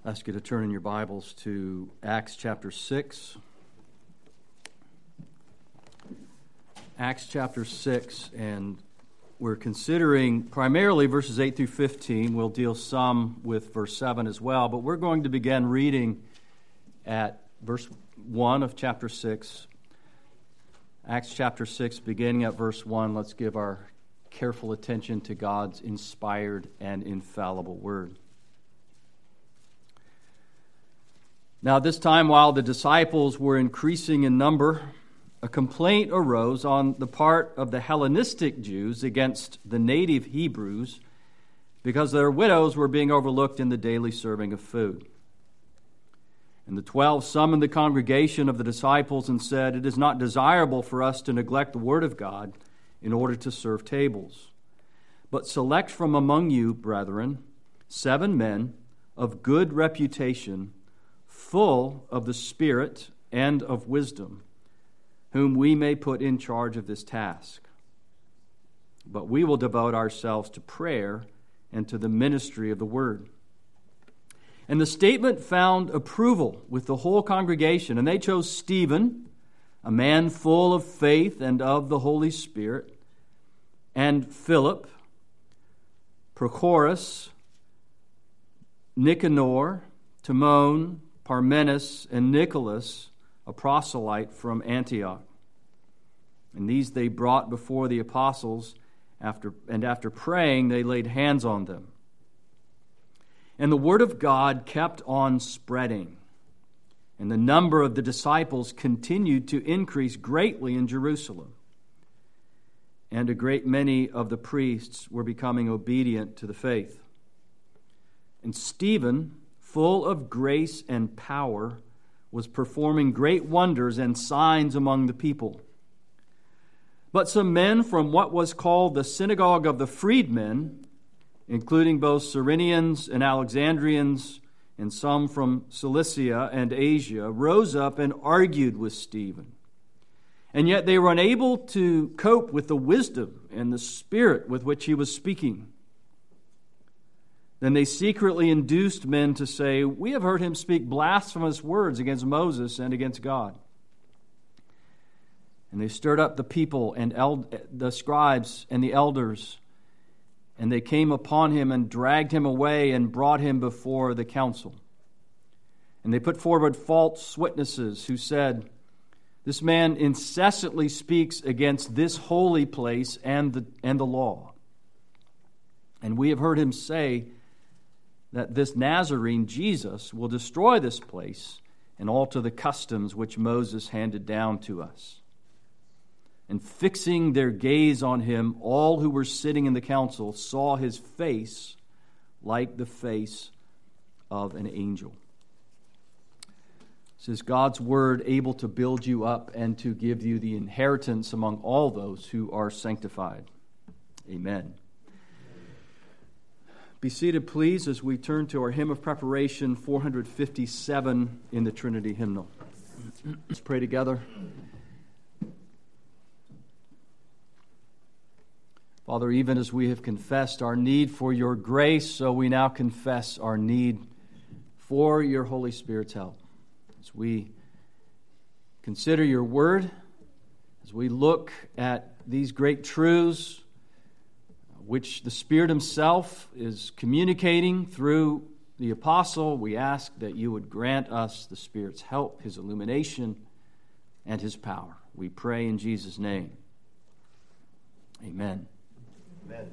I ask you to turn in your Bibles to Acts chapter 6. Acts chapter 6, and we're considering primarily verses 8 through 15. We'll deal some with verse 7 as well, but we're going to begin reading at verse 1 of chapter 6. Acts chapter 6, beginning at verse 1. Let's give our careful attention to God's inspired and infallible word. Now, at this time, while the disciples were increasing in number, a complaint arose on the part of the Hellenistic Jews against the native Hebrews because their widows were being overlooked in the daily serving of food. And the 12 summoned the congregation of the disciples and said, "It is not desirable for us to neglect the word of God in order to serve tables. But select from among you, brethren, 7 men of good reputation, full of the Spirit and of wisdom, whom we may put in charge of this task. But we will devote ourselves to prayer and to the ministry of the word." And the statement found approval with the whole congregation, and they chose Stephen, a man full of faith and of the Holy Spirit, and Philip, Prochorus, Nicanor, Timon, Parmenas, and Nicholas, a proselyte from Antioch. And these they brought before the apostles, after praying, they laid hands on them. And the word of God kept on spreading, and the number of the disciples continued to increase greatly in Jerusalem. And a great many of the priests were becoming obedient to the faith. And Stephen, full of grace and power, was performing great wonders and signs among the people. But some men from what was called the synagogue of the freedmen, including both Cyrenians and Alexandrians, and some from Cilicia and Asia, rose up and argued with Stephen. And yet they were unable to cope with the wisdom and the spirit with which he was speaking. Then they secretly induced men to say, "We have heard him speak blasphemous words against Moses and against God." And they stirred up the people and the scribes and the elders, and they came upon him and dragged him away and brought him before the council. And they put forward false witnesses who said, "This man incessantly speaks against this holy place and the law. And we have heard him say that this Nazarene, Jesus, will destroy this place and alter the customs which Moses handed down to us." And fixing their gaze on him, all who were sitting in the council saw his face like the face of an angel. This is God's word, able to build you up and to give you the inheritance among all those who are sanctified. Amen. Be seated, please, as we turn to our hymn of preparation, 457 in the Trinity hymnal. Let's pray together. Father, even as we have confessed our need for your grace, so we now confess our need for your Holy Spirit's help. As we consider your word, as we look at these great truths, which the Spirit himself is communicating through the apostle, we ask that you would grant us the Spirit's help, his illumination, and his power. We pray in Jesus' name. Amen. Amen.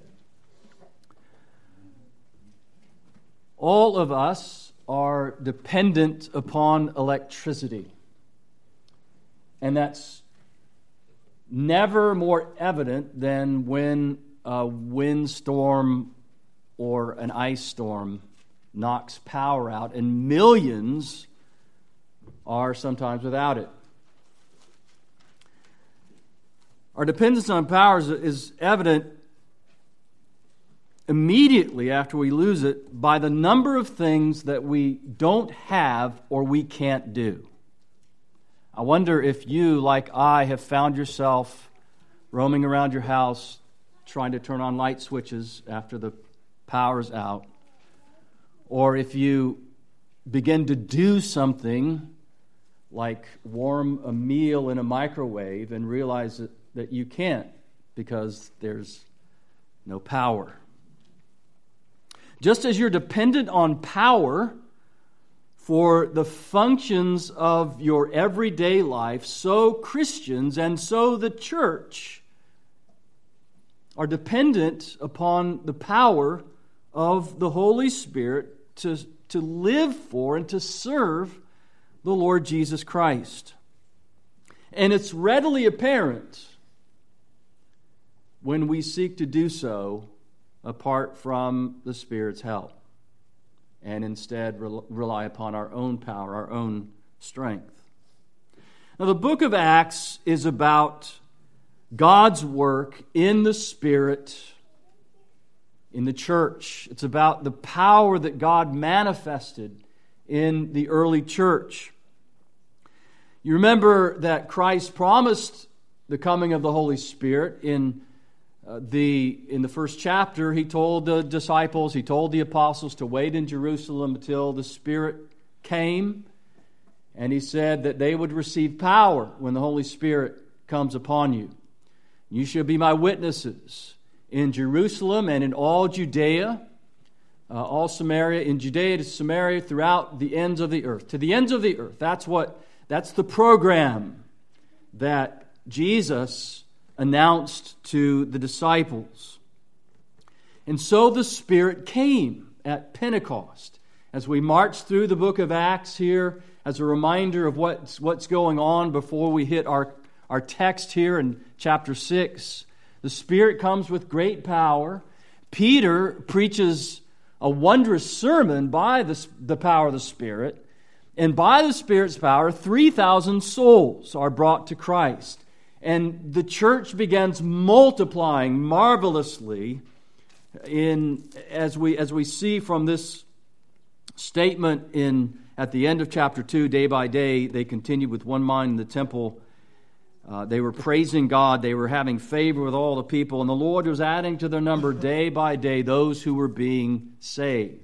All of us are dependent upon electricity. And that's never more evident than when a windstorm or an ice storm knocks power out, and millions are sometimes without it. Our dependence on power is evident immediately after we lose it by the number of things that we don't have or we can't do. I wonder if you, like I, have found yourself roaming around your house trying to turn on light switches after the power's out, or if you begin to do something like warm a meal in a microwave and realize that you can't because there's no power. Just as you're dependent on power for the functions of your everyday life, so Christians and so the church are dependent upon the power of the Holy Spirit to live for and to serve the Lord Jesus Christ. And it's readily apparent when we seek to do so apart from the Spirit's help and instead rely upon our own power, our own strength. Now, the book of Acts is about God's work in the Spirit in the church. It's about the power that God manifested in the early church. You remember that Christ promised the coming of the Holy Spirit in the first chapter. He told the disciples, he told the apostles to wait in Jerusalem until the Spirit came. And he said that they would receive power when the Holy Spirit comes upon you. You shall be my witnesses in Jerusalem and in all Judea, all Samaria, in Judea to Samaria, throughout the ends of the earth. To the ends of the earth. That's the program that Jesus announced to the disciples. And so the Spirit came at Pentecost. As we march through the book of Acts here, as a reminder of what's going on before we hit our text here in chapter 6, the Spirit comes with great power. Peter preaches a wondrous sermon by the power of the Spirit. And by the Spirit's power, 3,000 souls are brought to Christ. And the church begins multiplying marvelously as we see from this statement at the end of chapter 2, day by day, they continued with one mind in the temple. They were praising God. They were having favor with all the people. And the Lord was adding to their number day by day those who were being saved.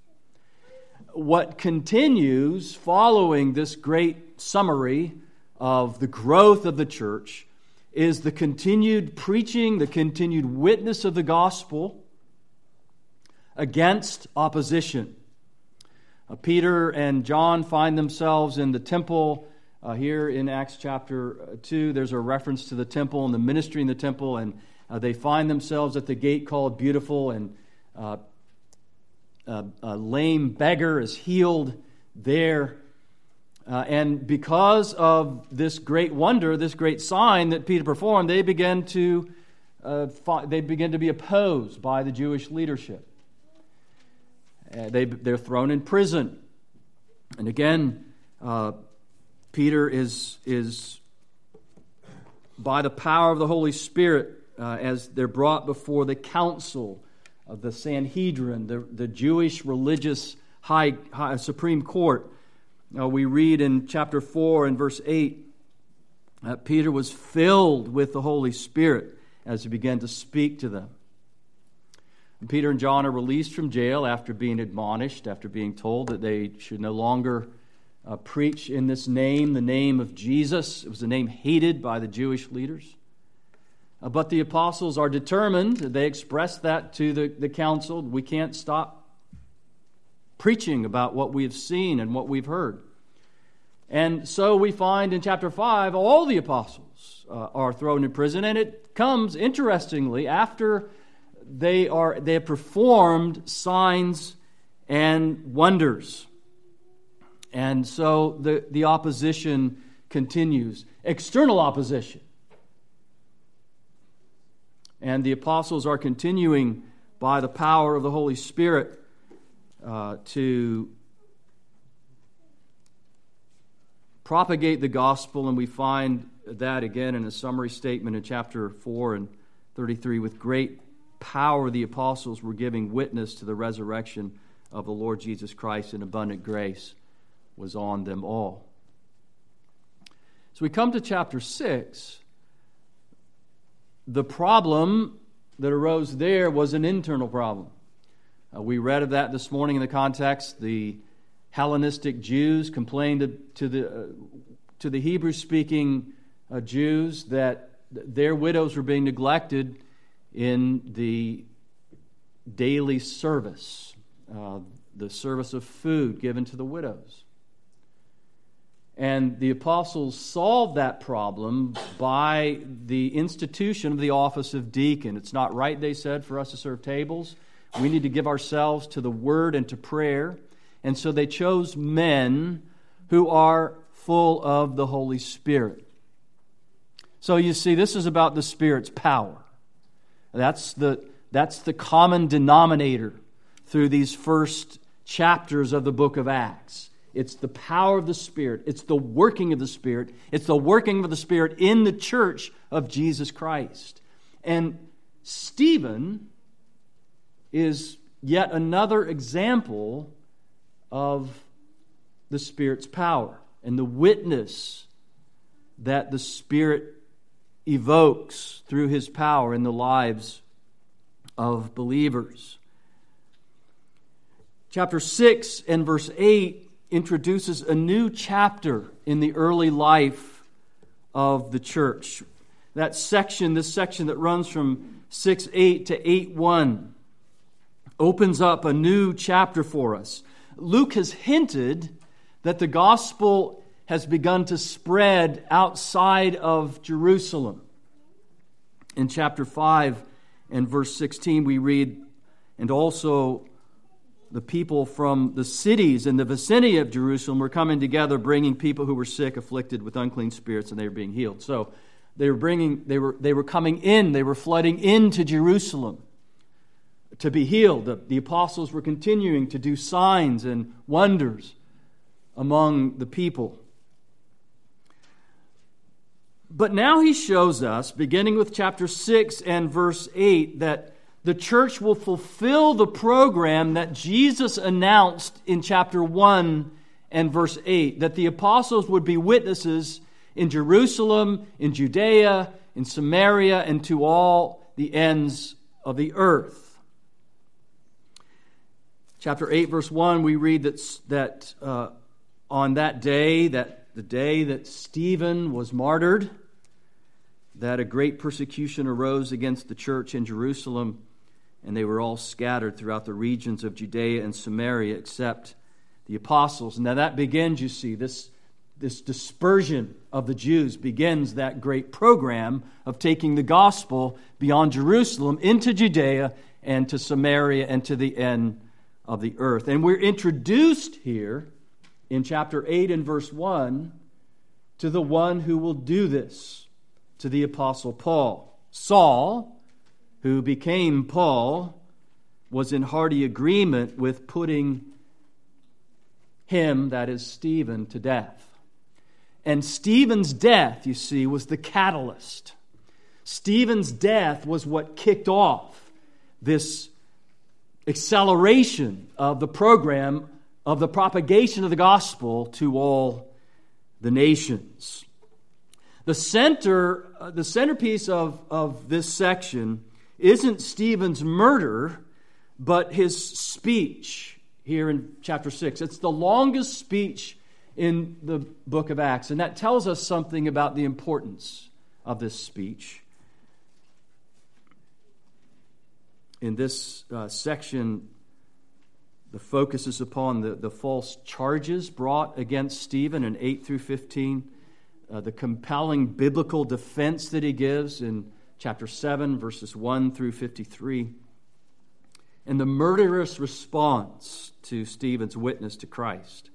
What continues following this great summary of the growth of the church is the continued preaching, the continued witness of the gospel against opposition. Peter and John find themselves in the temple. Here in Acts chapter 2, there's a reference to the temple and the ministry in the temple, and they find themselves at the gate called Beautiful, and a lame beggar is healed there. And because of this great wonder, this great sign that Peter performed, they begin to be opposed by the Jewish leadership. They're thrown in prison. And again, Peter is by the power of the Holy Spirit, as they're brought before the council of the Sanhedrin, the Jewish religious high Supreme Court. We read in chapter 4 and verse 8 that Peter was filled with the Holy Spirit as he began to speak to them. And Peter and John are released from jail after being admonished, after being told that they should no longer preach in this name, the name of Jesus. It was a name hated by the Jewish leaders. But the apostles are determined. They express that to the council. We can't stop preaching about what we've seen and what we've heard. And so we find in chapter 5, all the apostles are thrown in prison. And it comes, interestingly, after they have performed signs and wonders. And so the opposition continues. External opposition. And the apostles are continuing by the power of the Holy Spirit to propagate the gospel. And we find that again in a summary statement in chapter 4 and 33. With great power the apostles were giving witness to the resurrection of the Lord Jesus Christ, and abundant grace was on them all. So we come to chapter 6. The problem that arose there was an internal problem. We read of that this morning in the context. The Hellenistic Jews complained to the Hebrew-speaking Jews that their widows were being neglected in the daily service, the service of food given to the widows. And the apostles solved that problem by the institution of the office of deacon. It's not right, they said, for us to serve tables. We need to give ourselves to the word and to prayer. And so they chose men who are full of the Holy Spirit. So you see, this is about the Spirit's power. That's the common denominator through these first chapters of the book of Acts. It's the power of the Spirit. It's the working of the Spirit. It's the working of the Spirit in the church of Jesus Christ. And Stephen is yet another example of the Spirit's power and the witness that the Spirit evokes through His power in the lives of believers. Chapter 6 and verse 8 introduces a new chapter in the early life of the church. This section that runs from 6:8 to 8:1, opens up a new chapter for us. Luke has hinted that the gospel has begun to spread outside of Jerusalem. In chapter 5 and verse 16 we read, and also the people from the cities in the vicinity of Jerusalem were coming together, bringing people who were sick, afflicted with unclean spirits, and they were being healed. So they were coming in, they were flooding into Jerusalem to be healed. The apostles were continuing to do signs and wonders among the people. But now he shows us, beginning with chapter 6 and verse 8, that the church will fulfill the program that Jesus announced in chapter 1 and verse 8, that the apostles would be witnesses in Jerusalem, in Judea, in Samaria, and to all the ends of the earth. Chapter 8, verse 1, we read that on that day, the day that Stephen was martyred, that a great persecution arose against the church in Jerusalem, and they were all scattered throughout the regions of Judea and Samaria except the apostles. Now that begins, you see, this dispersion of the Jews begins that great program of taking the gospel beyond Jerusalem into Judea and to Samaria and to the end of the earth. And we're introduced here in chapter 8 and verse 1 to the one who will do this, to the apostle Paul. Saul, who became Paul, was in hearty agreement with putting him, that is Stephen, to death. And Stephen's death, you see, was the catalyst. Stephen's death was what kicked off this acceleration of the program of the propagation of the gospel to all the nations. The centerpiece of this section isn't Stephen's murder, but his speech here in chapter 6. It's the longest speech in the book of Acts, and that tells us something about the importance of this speech. In this section, the focus is upon the false charges brought against Stephen in 8 through 15, the compelling biblical defense that he gives in chapter 7, verses 1 through 53, and the murderous response to Stephen's witness to Christ.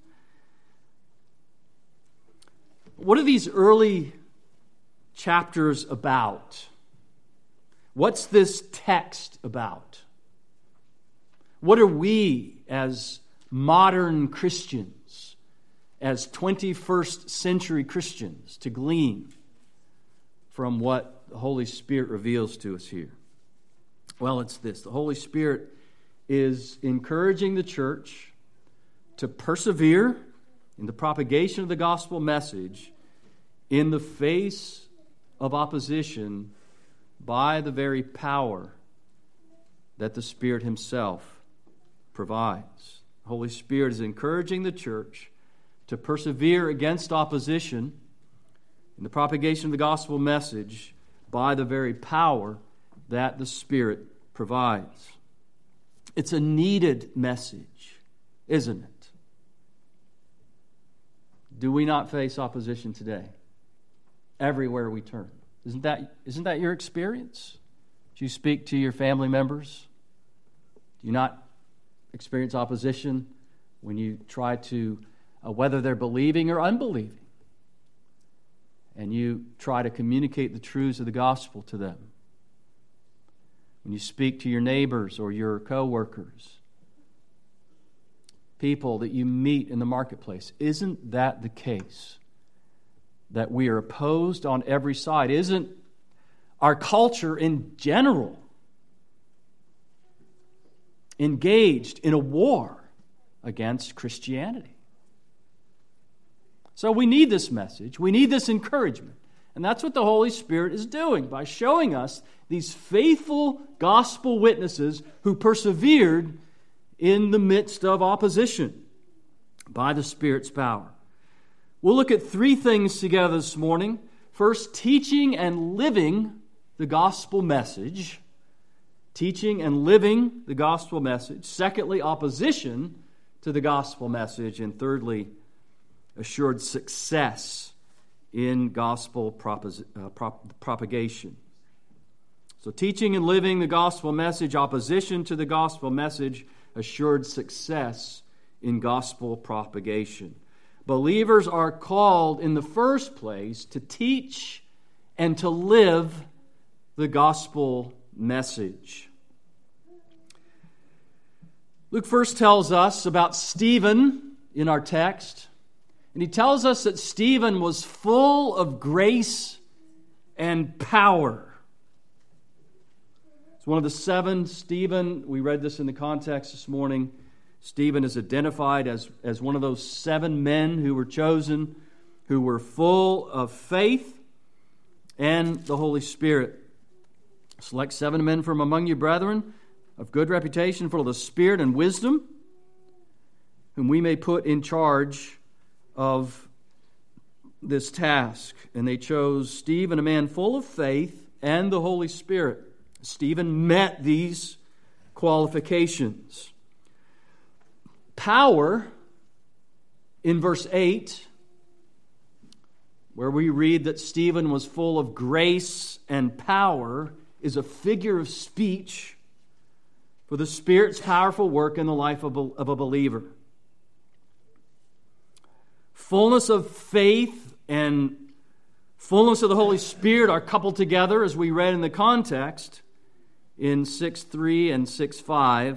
What are these early chapters about? What's this text about? What are we as modern Christians, as 21st century Christians, to glean from what the Holy Spirit reveals to us here? Well, it's this. The Holy Spirit is encouraging the church to persevere in the propagation of the gospel message in the face of opposition by the very power that the Spirit Himself provides. The Holy Spirit is encouraging the church to persevere against opposition in the propagation of the gospel message by the very power that the Spirit provides. It's a needed message, isn't it? Do we not face opposition today? Everywhere we turn. Isn't that your experience? Do you speak to your family members? Do you not experience opposition when you try to, whether they're believing or unbelieving, and you try to communicate the truths of the gospel to them? When you speak to your neighbors or your co-workers, people that you meet in the marketplace, isn't that the case? That we are opposed on every side? Isn't our culture in general engaged in a war against Christianity? So we need this message. We need this encouragement. And that's what the Holy Spirit is doing by showing us these faithful gospel witnesses who persevered in the midst of opposition by the Spirit's power. We'll look at three things together this morning. First, teaching and living the gospel message. Teaching and living the gospel message. Secondly, opposition to the gospel message. And thirdly, assured success in gospel propagation. So teaching and living the gospel message, opposition to the gospel message, assured success in gospel propagation. Believers are called in the first place to teach and to live the gospel message. Luke first tells us about Stephen in our text. And he tells us that Stephen was full of grace and power. It's one of the seven. Stephen, we read this in the context this morning. Stephen is identified as one of those 7 men who were chosen, who were full of faith and the Holy Spirit. Select 7 men from among you, brethren, of good reputation, full of the Spirit and wisdom, whom we may put in charge of this task. And they chose Stephen, a man full of faith and the Holy Spirit. Stephen met these qualifications. Power, in verse 8, where we read that Stephen was full of grace and power, is a figure of speech for the Spirit's powerful work in the life of a believer. Fullness of faith and fullness of the Holy Spirit are coupled together, as we read in the context in 6:3 and 6:5.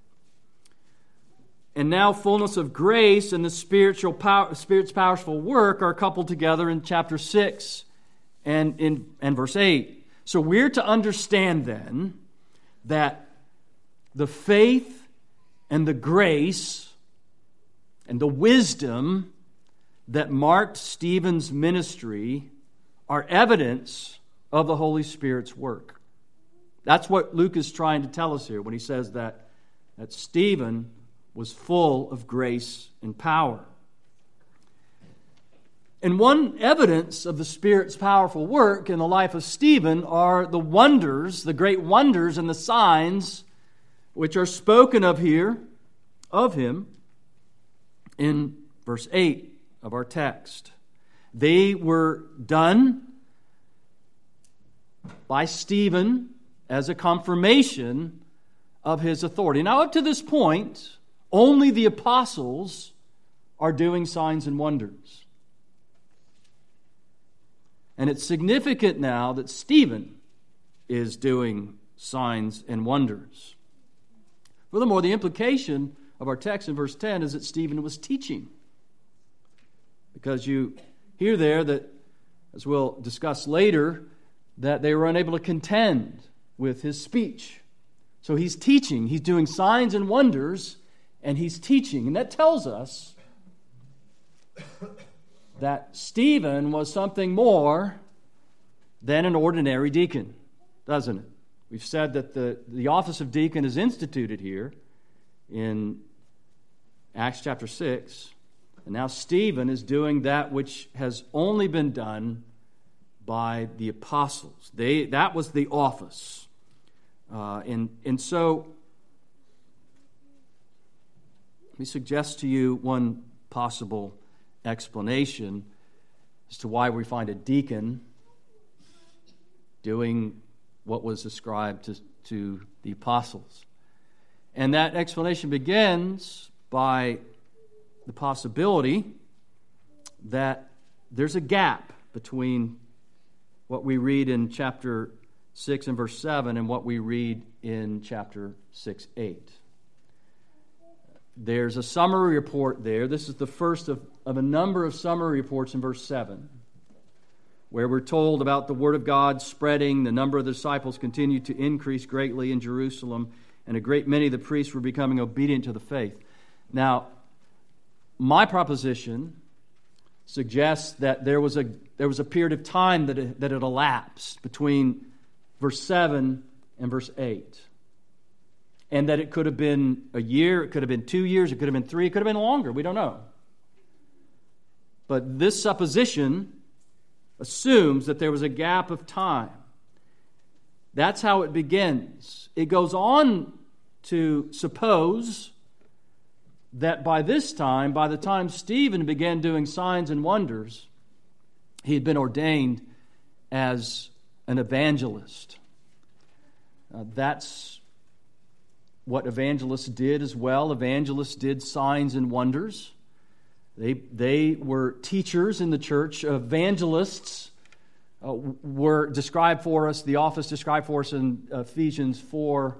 And now fullness of grace and the Spirit's powerful work are coupled together in chapter 6 and verse 8. So we're to understand then that the faith and the grace and the wisdom that marked Stephen's ministry are evidence of the Holy Spirit's work. That's what Luke is trying to tell us here when he says that Stephen was full of grace and power. And one evidence of the Spirit's powerful work in the life of Stephen are the wonders, the great wonders and the signs which are spoken of here, of him, in verse 8 of our text. They were done by Stephen as a confirmation of his authority. Now, up to this point, only the apostles are doing signs and wonders. And it's significant now that Stephen is doing signs and wonders. Furthermore, the implication of our text in verse 10 is that Stephen was teaching. Because you hear there that, as we'll discuss later, that they were unable to contend with his speech. So he's teaching, he's doing signs and wonders, and he's teaching. And that tells us that Stephen was something more than an ordinary deacon, doesn't it? We've said that the office of deacon is instituted here in Acts chapter 6. And now Stephen is doing that which has only been done by the apostles. That was the office. And so, let me suggest to you one possible explanation as to why we find a deacon doing what was ascribed to the apostles. And that explanation begins by the possibility that there's a gap between what we read in chapter 6 and verse 7 and what we read in chapter 6:8. There's a summary report there. This is the first of a number of summary reports in verse 7, where we're told about the word of God spreading. The number of the disciples continued to increase greatly in Jerusalem, and a great many of the priests were becoming obedient to the faith. Now, my proposition suggests that there was a period of time that had elapsed between verse 7 and verse 8. And that it could have been a year, it could have been 2 years, it could have been 3, it could have been longer. We don't know. But this supposition assumes that there was a gap of time. That's how it begins. It goes on to suppose that by this time, by the time Stephen began doing signs and wonders, he had been ordained as an evangelist. That's what evangelists did as well. Evangelists did signs and wonders. They were teachers in the church. Evangelists were described for us, the office described for us in Ephesians 4.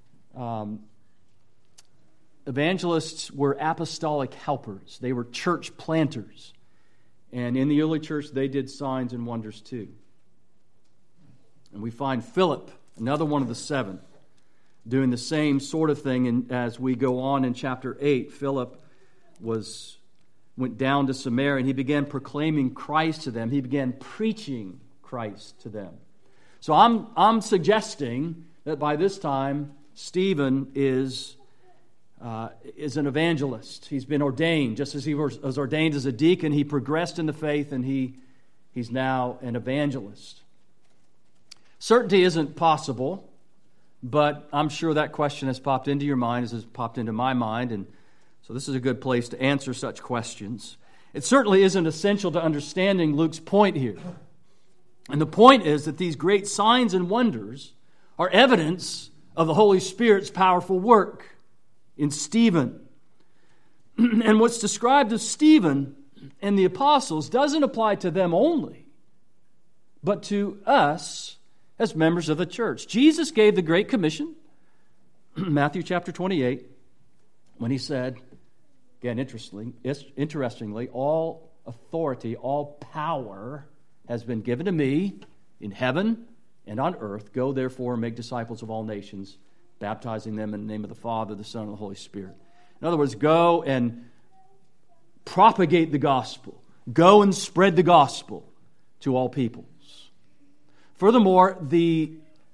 Evangelists were apostolic helpers. They were church planters. And in the early church, they did signs and wonders too. And we find Philip, another one of the 7, doing the same sort of thing. And as we go on in chapter 8, Philip went down to Samaria and he began proclaiming Christ to them. He began preaching Christ to them. So I'm suggesting that by this time, Stephen is an evangelist. He's been ordained. Just as he was ordained as a deacon, he progressed in the faith, and he's now an evangelist. Certainty isn't possible, but I'm sure that question has popped into your mind as has popped into my mind, and so this is a good place to answer such questions. It certainly isn't essential to understanding Luke's point here. And the point is that these great signs and wonders are evidence of the Holy Spirit's powerful work in Stephen. And what's described of Stephen and the apostles doesn't apply to them only, but to us as members of the church. Jesus gave the Great Commission, Matthew chapter 28, when he said, again, interestingly, all authority, all power has been given to me in heaven and on earth. Go therefore and make disciples of all nations, baptizing them in the name of the Father, the Son, and the Holy Spirit. In other words, go and propagate the gospel. Go and spread the gospel to all peoples. Furthermore, the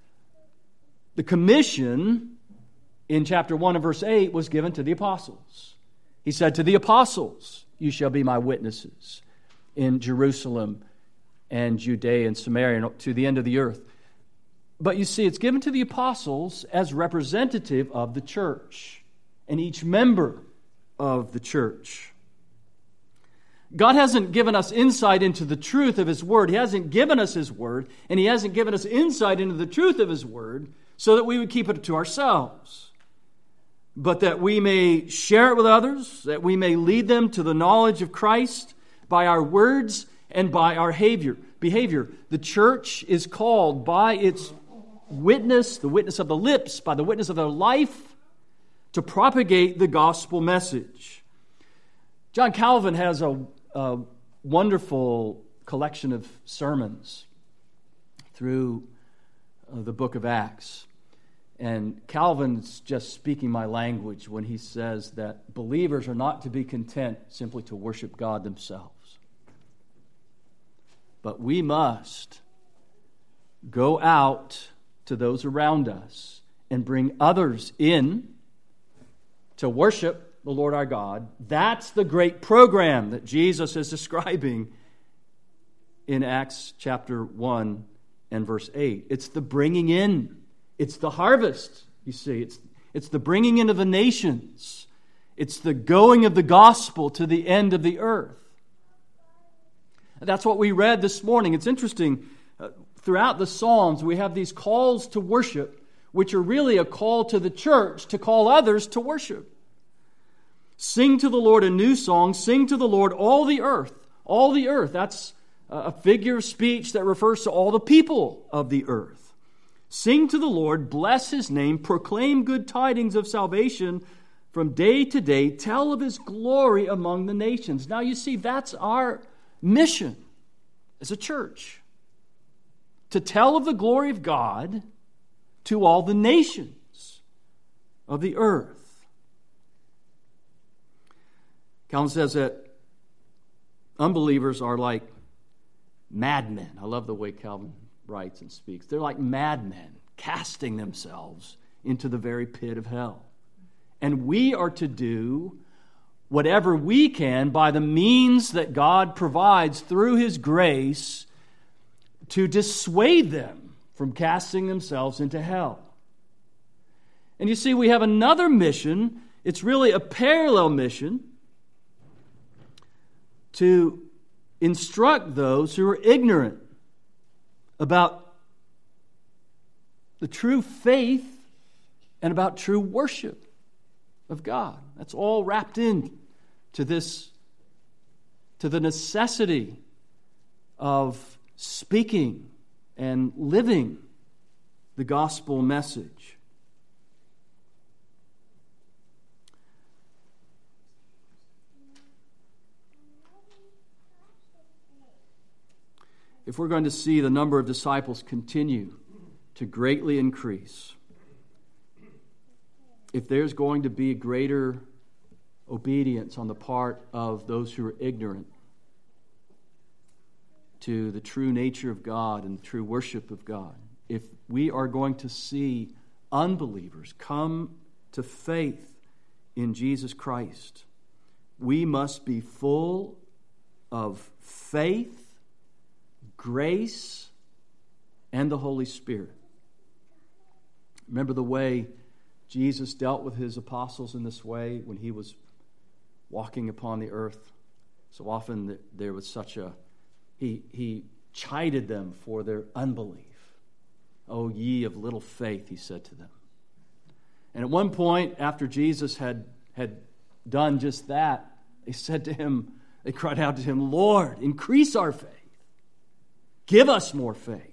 commission in chapter 1 and verse 8 was given to the apostles. He said to the apostles, "You shall be my witnesses in Jerusalem and Judea and Samaria and to the end of the earth." But you see, it's given to the apostles as representative of the church and each member of the church. God hasn't given us insight into the truth of His Word. He hasn't given us His Word, and He hasn't given us insight into the truth of His Word so that we would keep it to ourselves, but that we may share it with others, that we may lead them to the knowledge of Christ by our words and by our behavior. The church is called by its witness, the witness of the lips, by the witness of their life, to propagate the gospel message. John Calvin has a wonderful collection of sermons through the book of Acts. And Calvin's just speaking my language when he says that believers are not to be content simply to worship God themselves, but we must go out to those around us and bring others in to worship the Lord our God. That's the great program that Jesus is describing in Acts chapter 1 and verse 8. It's the bringing in. It's the harvest, you see. It's the bringing in of the nations. It's the going of the gospel to the end of the earth. That's what we read this morning. It's interesting. Throughout the Psalms, we have these calls to worship, which are really a call to the church to call others to worship. Sing to the Lord a new song. Sing to the Lord all the earth. All the earth. That's a figure of speech that refers to all the people of the earth. Sing to the Lord. Bless His name. Proclaim good tidings of salvation from day to day. Tell of His glory among the nations. Now you see, that's our mission as a church. To tell of the glory of God to all the nations of the earth. Calvin says that unbelievers are like madmen. I love the way Calvin writes and speaks. They're like madmen casting themselves into the very pit of hell. And we are to do whatever we can by the means that God provides through His grace to dissuade them from casting themselves into hell. And you see, we have another mission. It's really a parallel mission to instruct those who are ignorant about the true faith and about true worship of God. That's all wrapped in to this, to the necessity of speaking and living the gospel message. If we're going to see the number of disciples continue to greatly increase, if there's going to be greater obedience on the part of those who are ignorant to the true nature of God and the true worship of God, if we are going to see unbelievers come to faith in Jesus Christ, we must be full of faith, grace, and the Holy Spirit. Remember the way Jesus dealt with His apostles in this way when He was walking upon the earth? So often there was such a... He chided them for their unbelief. "O ye of little faith," He said to them. And at one point, after Jesus had done just that, they cried out to Him, "Lord, increase our faith. Give us more faith."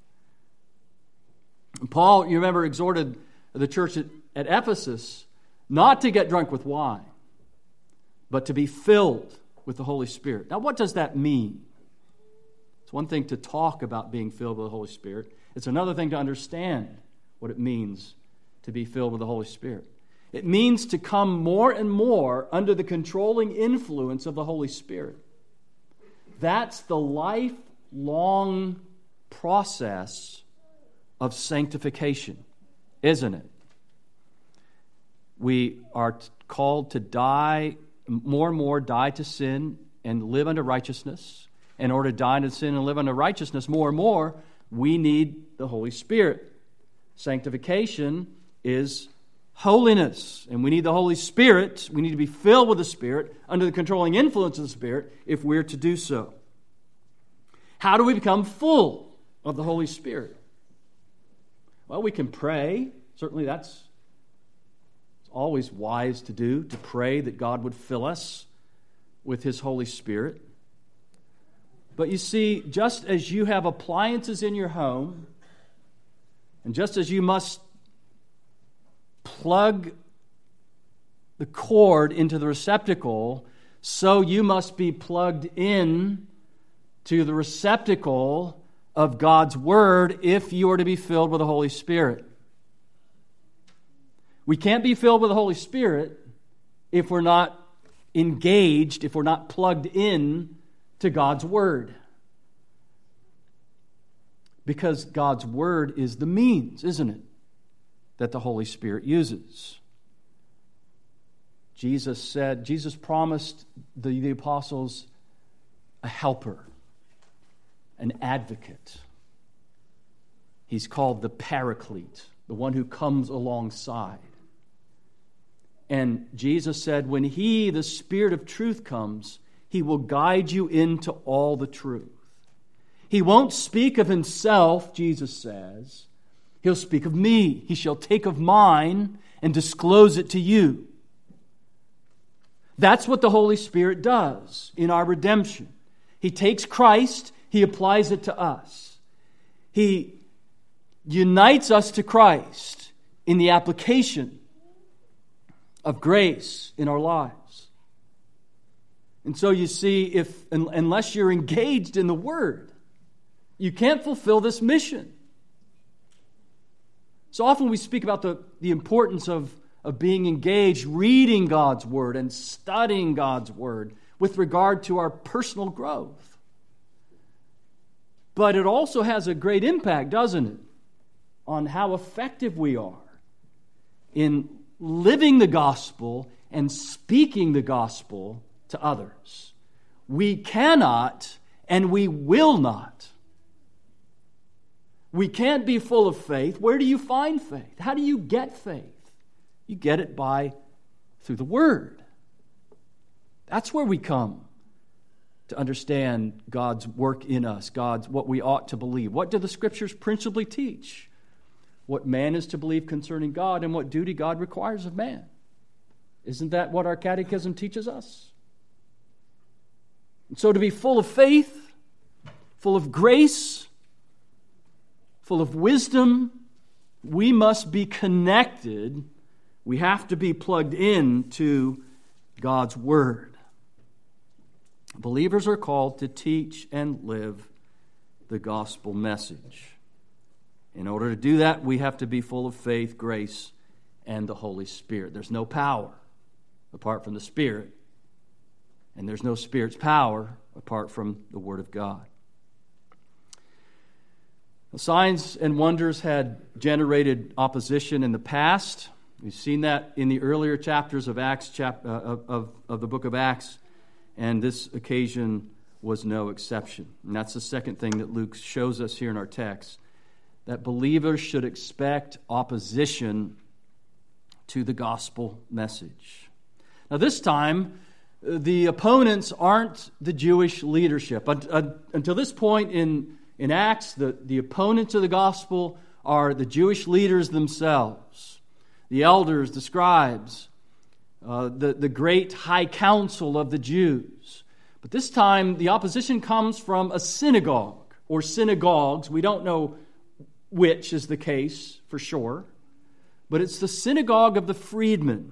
And Paul, you remember, exhorted the church at Ephesus not to get drunk with wine, but to be filled with the Holy Spirit. Now, what does that mean? It's one thing to talk about being filled with the Holy Spirit. It's another thing to understand what it means to be filled with the Holy Spirit. It means to come more and more under the controlling influence of the Holy Spirit. That's the lifelong process of sanctification, isn't it? We are called to die, more and more die to sin and live unto righteousness. In order to die to sin and live unto righteousness, more and more, we need the Holy Spirit. Sanctification is holiness, and we need the Holy Spirit. We need to be filled with the Spirit under the controlling influence of the Spirit if we're to do so. How do we become full of the Holy Spirit? Well, we can pray. Certainly that's always wise to do, to pray that God would fill us with His Holy Spirit. But you see, just as you have appliances in your home, and just as you must plug the cord into the receptacle, so you must be plugged in to the receptacle of God's Word if you are to be filled with the Holy Spirit. We can't be filled with the Holy Spirit if we're not engaged, if we're not plugged in to God's Word. Because God's Word is the means, isn't it, that the Holy Spirit uses. Jesus promised the apostles a helper, an advocate. He's called the Paraclete, the one who comes alongside. And Jesus said, when He, the Spirit of truth, comes, He will guide you into all the truth. He won't speak of Himself, Jesus says. He'll speak of me. He shall take of mine and disclose it to you. That's what the Holy Spirit does in our redemption. He takes Christ, He applies it to us. He unites us to Christ in the application of grace in our lives. And so you see, unless you're engaged in the Word, you can't fulfill this mission. So often we speak about the importance of being engaged, reading God's Word and studying God's Word with regard to our personal growth. But it also has a great impact, doesn't it, on how effective we are in living the gospel and speaking the gospel to others. We cannot and we will not. We can't be full of faith. Where do you find faith? How do you get faith? You get it through the Word. That's where we come to understand God's work in us, what we ought to believe. What do the Scriptures principally teach? What man is to believe concerning God and what duty God requires of man. Isn't that what our catechism teaches us? And so to be full of faith, full of grace, full of wisdom, we must be connected. We have to be plugged in to God's Word. Believers are called to teach and live the gospel message. In order to do that, we have to be full of faith, grace, and the Holy Spirit. There's no power apart from the Spirit, and there's no Spirit's power apart from the Word of God. The signs and wonders had generated opposition in the past. We've seen that in the earlier chapters of Acts, of the book of Acts, and this occasion was no exception. And that's the second thing that Luke shows us here in our text, that believers should expect opposition to the gospel message. Now this time, the opponents aren't the Jewish leadership. Until this point in Acts, the opponents of the gospel are the Jewish leaders themselves, the elders, the scribes, the great high council of the Jews. But this time, the opposition comes from a synagogue or synagogues. We don't know which is the case for sure, but it's the synagogue of the freedmen.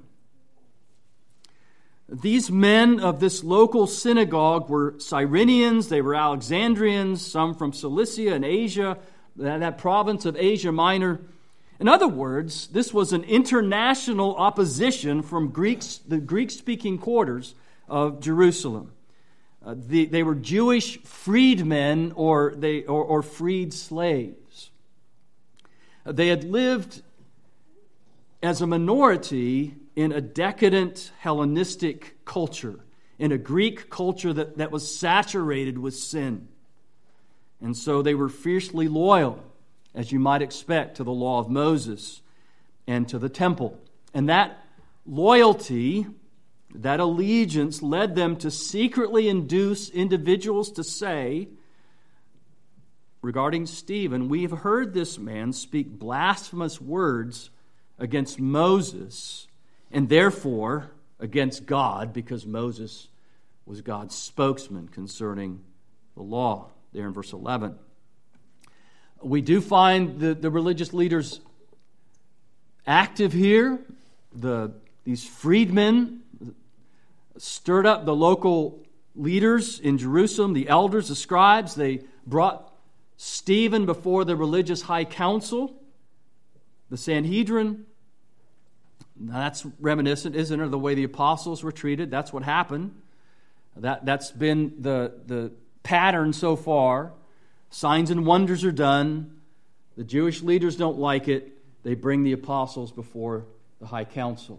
These men of this local synagogue were Cyrenians, they were Alexandrians, some from Cilicia and Asia, that province of Asia Minor. In other words, this was an international opposition from the Greek-speaking quarters of Jerusalem. They were Jewish freedmen or freed slaves. They had lived as a minority in a decadent Hellenistic culture, in a Greek culture that was saturated with sin. And so they were fiercely loyal, as you might expect, to the law of Moses and to the temple. And that loyalty, that allegiance, led them to secretly induce individuals to say, regarding Stephen, "We have heard this man speak blasphemous words against Moses, and therefore against God," because Moses was God's spokesman concerning the law, there in verse 11. We do find the religious leaders active here. These freedmen stirred up the local leaders in Jerusalem, the elders, the scribes. They brought Stephen before the religious high council, the Sanhedrin. Now that's reminiscent, isn't it, of the way the apostles were treated? That's what happened. That's been the pattern so far. Signs and wonders are done. The Jewish leaders don't like it. They bring the apostles before the high council.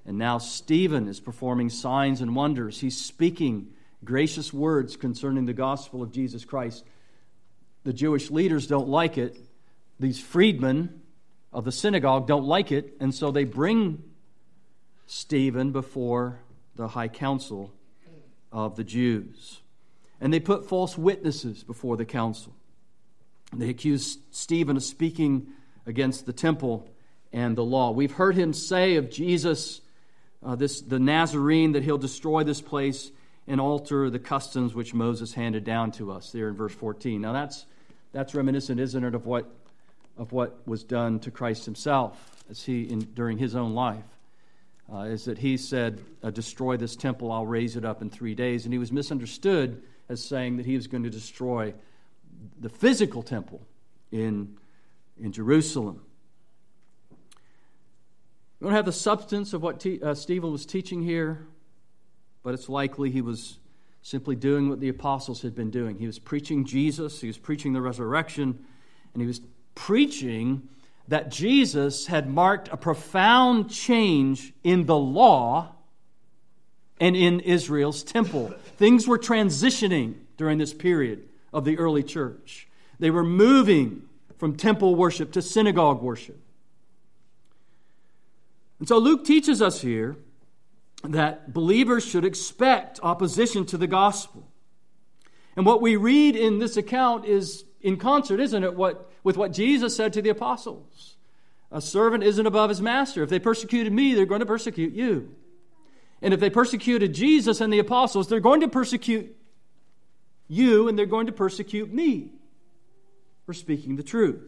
And now Stephen is performing signs and wonders. He's speaking gracious words concerning the gospel of Jesus Christ. The Jewish leaders don't like it. These freedmen of the synagogue don't like it, and so they bring Stephen before the high council of the Jews. And they put false witnesses before the council. They accuse Stephen of speaking against the temple and the law. We've heard him say of Jesus, the Nazarene, that he'll destroy this place and alter the customs which Moses handed down to us, there in verse 14. Now that's reminiscent, isn't it, of what was done to Christ himself as during his own life. Is that he said, destroy this temple, I'll raise it up in 3 days. And he was misunderstood as saying that he was going to destroy the physical temple in Jerusalem. We don't have the substance of what Stephen was teaching here, but it's likely he was simply doing what the apostles had been doing. He was preaching Jesus, he was preaching the resurrection, and he was preaching that Jesus had marked a profound change in the law and in Israel's temple. Things were transitioning during this period of the early church. They were moving from temple worship to synagogue worship. And so Luke teaches us here that believers should expect opposition to the gospel. And what we read in this account is in concert, isn't it, with what Jesus said to the apostles. A servant isn't above his master. If they persecuted me, they're going to persecute you. And if they persecuted Jesus and the apostles, they're going to persecute you and they're going to persecute me for speaking the truth.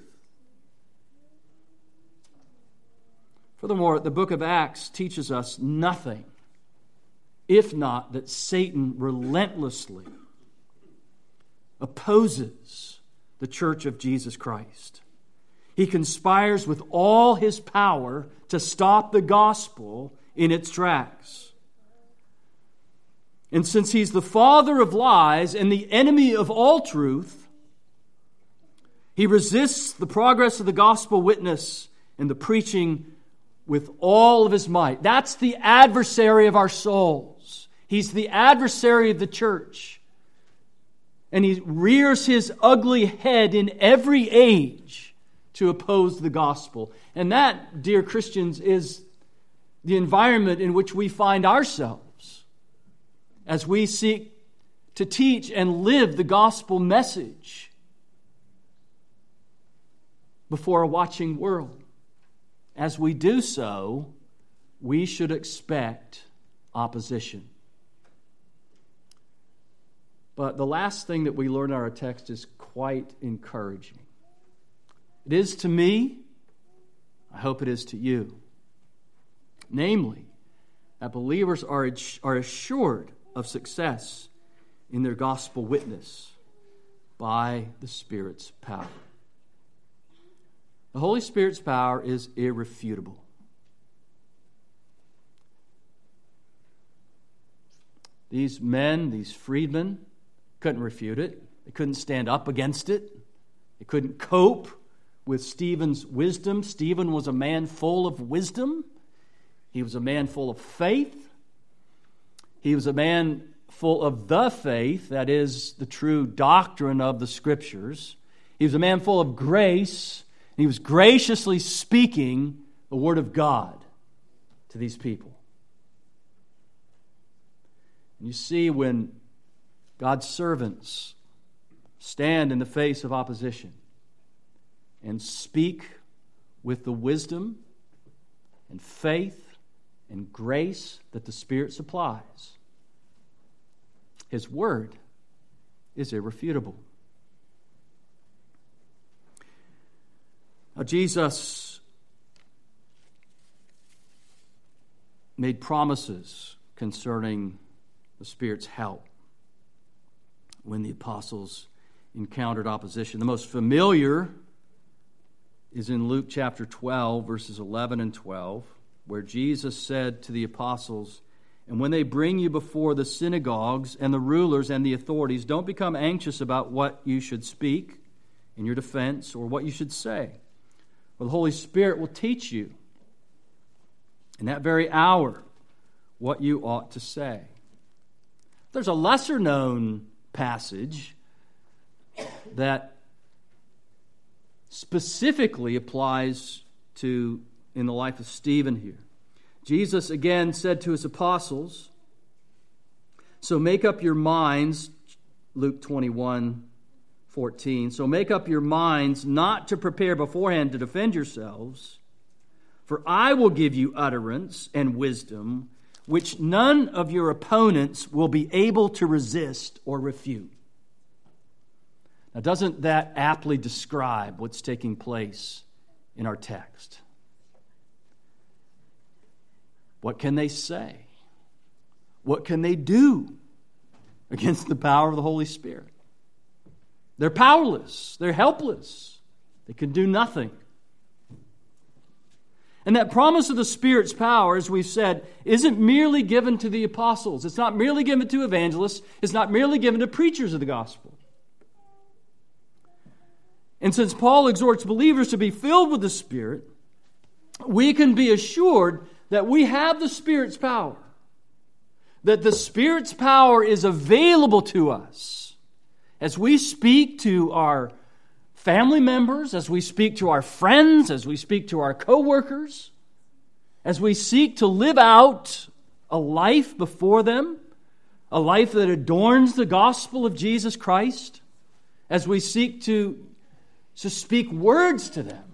Furthermore, the book of Acts teaches us nothing, if not that Satan relentlessly opposes the church of Jesus Christ. He conspires with all his power to stop the gospel in its tracks. And since he's the father of lies and the enemy of all truth, he resists the progress of the gospel witness and the preaching with all of his might. That's the adversary of our souls. He's the adversary of the church. And he rears his ugly head in every age to oppose the gospel. And that, dear Christians, is the environment in which we find ourselves as we seek to teach and live the gospel message before a watching world. As we do so, we should expect opposition. But the last thing that we learn in our text is quite encouraging. It is to me, I hope it is to you. Namely, that believers are assured of success in their gospel witness by the Spirit's power. The Holy Spirit's power is irrefutable. These men, these freedmen, couldn't refute it. They couldn't stand up against it. They couldn't cope with Stephen's wisdom. Stephen was a man full of wisdom. He was a man full of faith. He was a man full of the faith, that is, the true doctrine of the Scriptures. He was a man full of grace. And he was graciously speaking the Word of God to these people. And you see, when God's servants stand in the face of opposition and speak with the wisdom and faith and grace that the Spirit supplies, His Word is irrefutable. Now, Jesus made promises concerning the Spirit's help when the apostles encountered opposition. The most familiar is in Luke chapter 12, verses 11 and 12, where Jesus said to the apostles, "And when they bring you before the synagogues and the rulers and the authorities, don't become anxious about what you should speak in your defense or what you should say. For the Holy Spirit will teach you in that very hour what you ought to say. There's a lesser known passage that specifically applies to in the life of Stephen here. Jesus again said to his apostles, so make up your minds, Luke 21:14. So make up your minds not to prepare beforehand to defend yourselves, for I will give you utterance and wisdom, which none of your opponents will be able to resist or refute. Now, doesn't that aptly describe what's taking place in our text? What can they say? What can they do against the power of the Holy Spirit? They're powerless. They're helpless. They can do nothing. And that promise of the Spirit's power, as we've said, isn't merely given to the apostles. It's not merely given to evangelists. It's not merely given to preachers of the gospel. And since Paul exhorts believers to be filled with the Spirit, we can be assured that we have the Spirit's power. That the Spirit's power is available to us as we speak to our family members, as we speak to our friends, as we speak to our co-workers, as we seek to live out a life before them, a life that adorns the gospel of Jesus Christ, as we seek to speak words to them.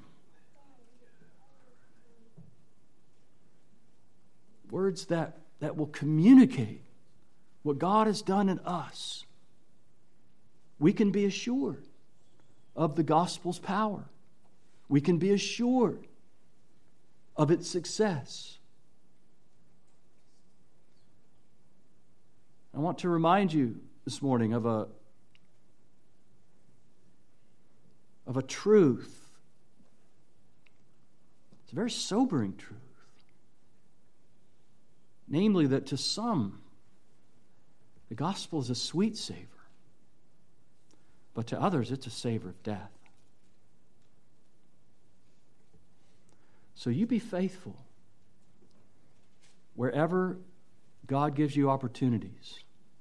Words that will communicate what God has done in us. We can be assured of the gospel's power. We can be assured of its success. I want to remind you this morning of a truth. It's a very sobering truth. Namely, that to some, the gospel is a sweet savor. But to others, it's a savor of death. So you be faithful wherever God gives you opportunities.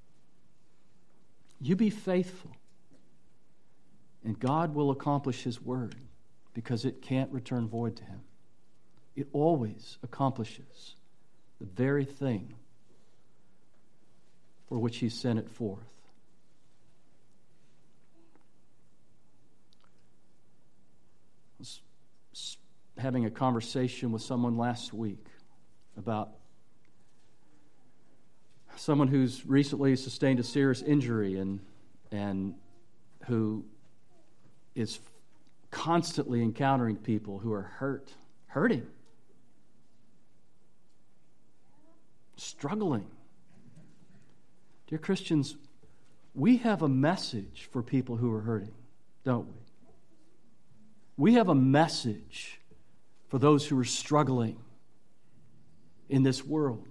You be faithful, and God will accomplish His word because it can't return void to Him. It always accomplishes the very thing for which He sent it forth. I was having a conversation with someone last week about someone who's recently sustained a serious injury and who is constantly encountering people who are hurting, struggling. Dear Christians, we have a message for people who are hurting, don't we? We have a message for those who are struggling in this world.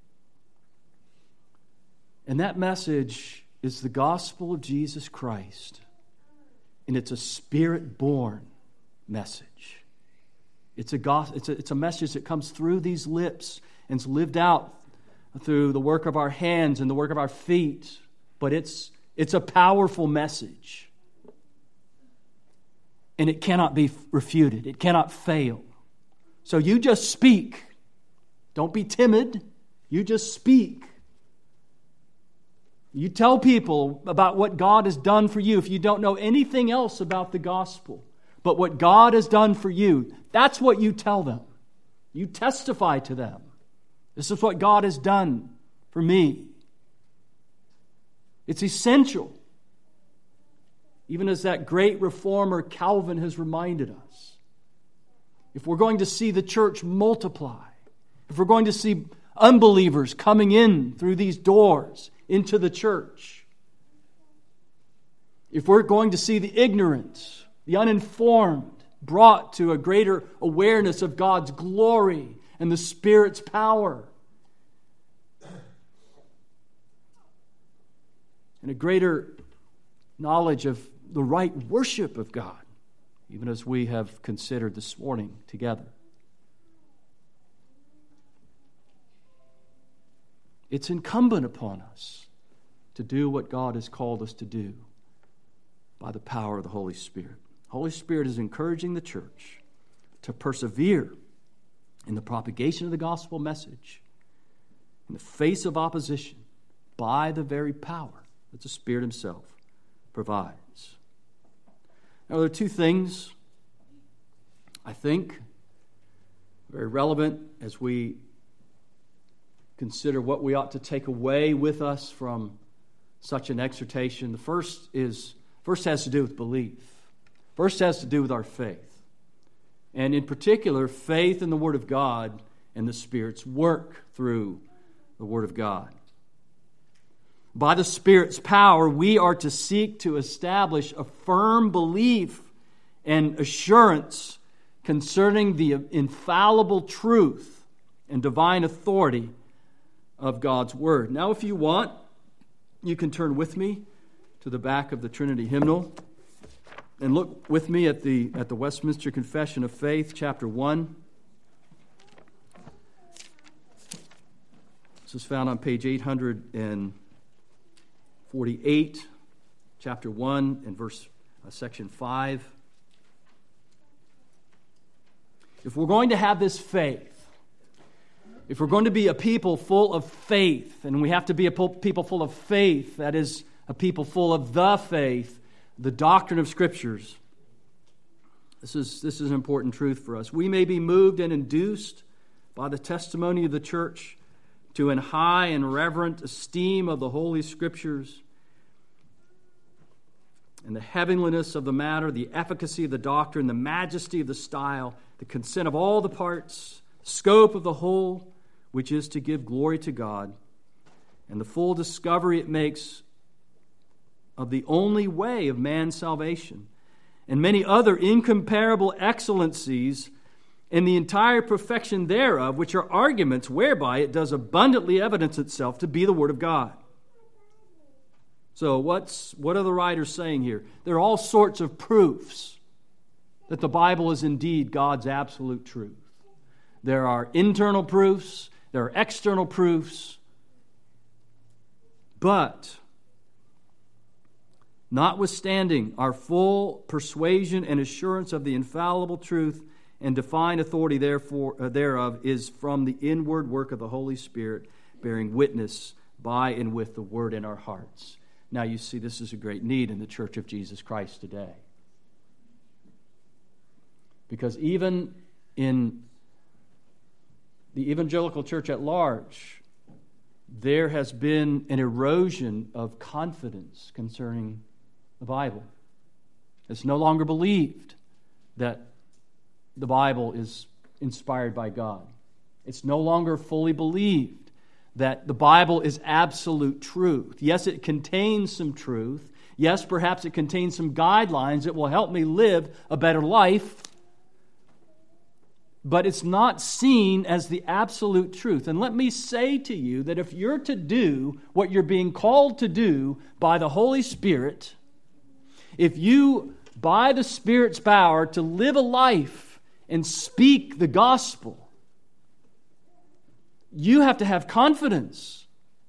And that message is the gospel of Jesus Christ. And it's a Spirit-born message. It's a message that comes through these lips and is lived out through the work of our hands and the work of our feet. But it's a powerful message. And it cannot be refuted. It cannot fail. So you just speak. Don't be timid. You just speak. You tell people about what God has done for you if you don't know anything else about the gospel. But what God has done for you, that's what you tell them. You testify to them. This is what God has done for me. It's essential. Even as that great reformer Calvin has reminded us. If we're going to see the church multiply, if we're going to see unbelievers coming in through these doors into the church, if we're going to see the ignorant, the uninformed brought to a greater awareness of God's glory and the Spirit's power, and a greater knowledge of the right worship of God, even as we have considered this morning together. it's incumbent upon us to do what God has called us to do by the power of the Holy Spirit. Holy Spirit is encouraging the church to persevere in the propagation of the gospel message in the face of opposition by the very power that the Spirit himself provides. Now, there are two things I think very relevant as we consider what we ought to take away with us from such an exhortation. The first has to do with belief. First has to do with our faith. And in particular, faith in the Word of God and the Spirit's work through the Word of God. By the Spirit's power, we are to seek to establish a firm belief and assurance concerning the infallible truth and divine authority of God's Word. Now, if you want, you can turn with me to the back of the Trinity hymnal and look with me at the Westminster Confession of Faith, chapter 1. This is found on page 848, chapter 1, and section 5. If we're going to have this faith, if we're going to be a people full of faith, and we have to be a people full of faith, that is, a people full of the faith, the doctrine of Scriptures, this is an important truth for us. We may be moved and induced by the testimony of the church to an high and reverent esteem of the Holy Scriptures and the heavenliness of the matter, the efficacy of the doctrine, the majesty of the style, the consent of all the parts, scope of the whole, which is to give glory to God, and the full discovery it makes of the only way of man's salvation, and many other incomparable excellencies in the entire perfection thereof, which are arguments whereby it does abundantly evidence itself to be the Word of God. So what are the writers saying here? There are all sorts of proofs that the Bible is indeed God's absolute truth. There are internal proofs, there are external proofs, but notwithstanding our full persuasion and assurance of the infallible truth and divine authority thereof is from the inward work of the Holy Spirit, bearing witness by and with the Word in our hearts. Now you see, this is a great need in the Church of Jesus Christ today. Because even in the evangelical church at large, there has been an erosion of confidence concerning the Bible. It's no longer believed that the Bible is inspired by God. It's no longer fully believed that the Bible is absolute truth. Yes, it contains some truth. Yes, perhaps it contains some guidelines that will help me live a better life. But it's not seen as the absolute truth. And let me say to you that if you're to do what you're being called to do by the Holy Spirit, if you, by the Spirit's power, to live a life and speak the gospel, you have to have confidence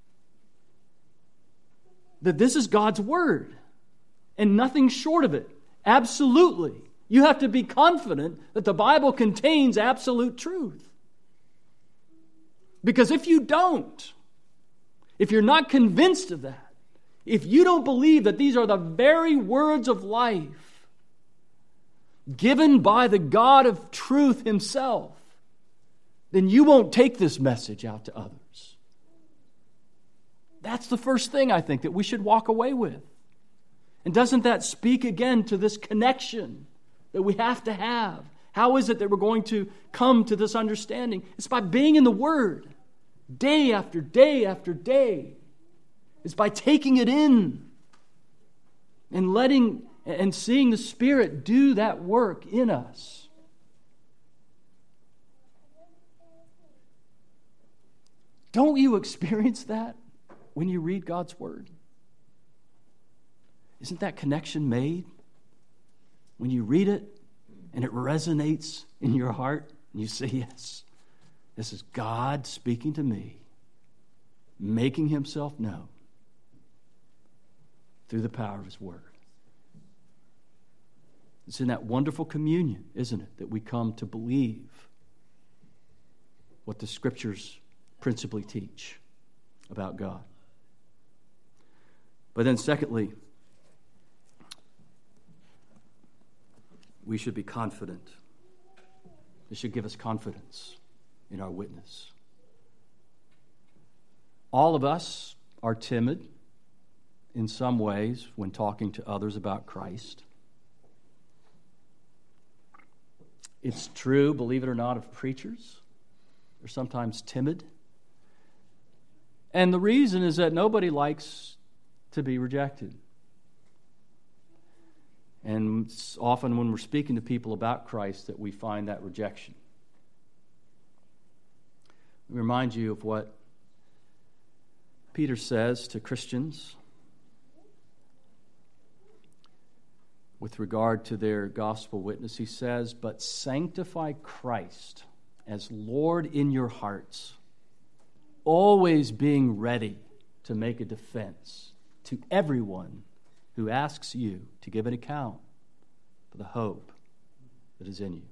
that this is God's Word and nothing short of it. Absolutely. You have to be confident that the Bible contains absolute truth. Because if you don't, if you're not convinced of that, if you don't believe that these are the very words of life given by the God of truth himself, then you won't take this message out to others. That's the first thing I think that we should walk away with. And doesn't that speak again to this connection that we have to have? How is it that we're going to come to this understanding? It's by being in the Word day after day after day. It's by taking it in and letting and seeing the Spirit do that work in us. Don't you experience that when you read God's Word? Isn't that connection made? When you read it and it resonates in your heart and you say, yes, this is God speaking to me. making himself known through the power of his word. It's in that wonderful communion, isn't it, that we come to believe what the Scriptures principally teach about God. But then secondly, we should be confident. This should give us confidence in our witness. All of us are timid in some ways when talking to others about Christ. It's true, believe it or not, of preachers. They're sometimes timid. And the reason is that nobody likes to be rejected. And it's often when we're speaking to people about Christ that we find that rejection. Let me remind you of what Peter says to Christians with regard to their gospel witness. He says, "But sanctify Christ as Lord in your hearts, always being ready to make a defense to everyone who asks you to give an account for the hope that is in you."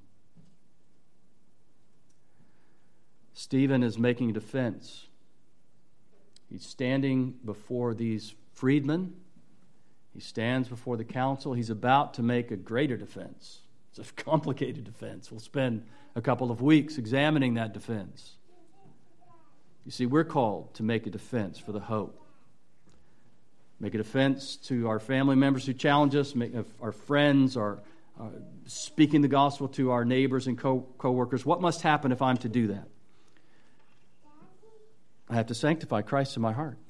Stephen is making a defense. He's standing before these freedmen. He stands before the council. He's about to make a greater defense. It's a complicated defense. We'll spend a couple of weeks examining that defense. You see, we're called to make a defense for the hope. Make a defense to our family members who challenge us, our friends, speaking the gospel to our neighbors and co-workers. What must happen if I'm to do that? I have to sanctify Christ in my heart.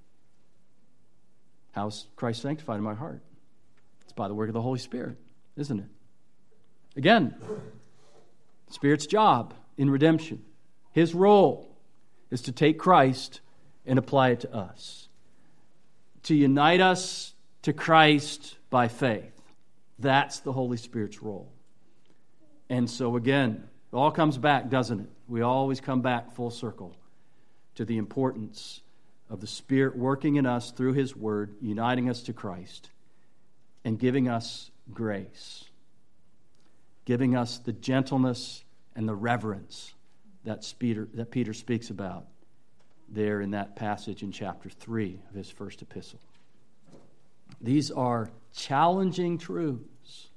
How is Christ sanctified in my heart? It's by the work of the Holy Spirit, isn't it? Again, the Spirit's job in redemption, His role is to take Christ and apply it to us. To unite us to Christ by faith. That's the Holy Spirit's role. And so again, it all comes back, doesn't it? We always come back full circle to the importance of the Spirit working in us through His Word, uniting us to Christ, and giving us grace, giving us the gentleness and the reverence that Peter speaks about there in that passage in chapter 3 of his first epistle. These are challenging truths,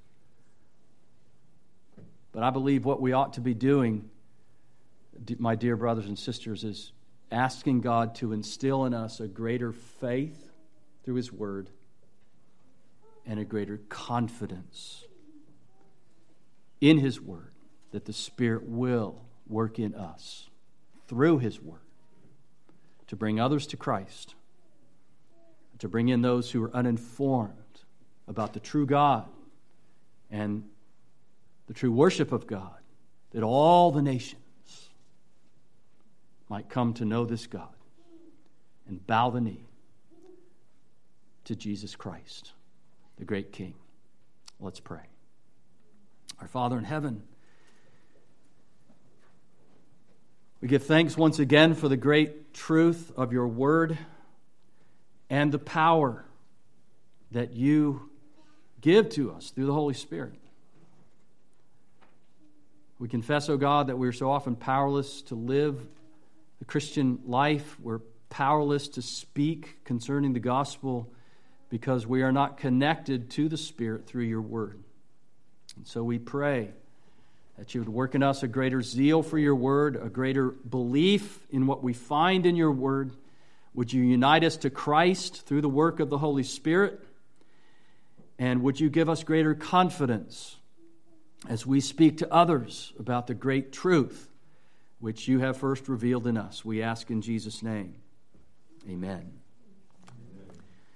but I believe what we ought to be doing, my dear brothers and sisters, is asking God to instill in us a greater faith through His Word and a greater confidence in His Word that the Spirit will work in us through His Word to bring others to Christ, to bring in those who are uninformed about the true God and the true worship of God, that all the nations might come to know this God and bow the knee to Jesus Christ, the great King. Let's pray. Our Father in heaven, we give thanks once again for the great truth of your word and the power that you give to us through the Holy Spirit. We confess, O God, that we are so often powerless to live the Christian life. We're powerless to speak concerning the gospel because we are not connected to the Spirit through your word. And so we pray that you would work in us a greater zeal for your word, a greater belief in what we find in your word. Would you unite us to Christ through the work of the Holy Spirit? And would you give us greater confidence as we speak to others about the great truth which you have first revealed in us? We ask in Jesus' name. Amen.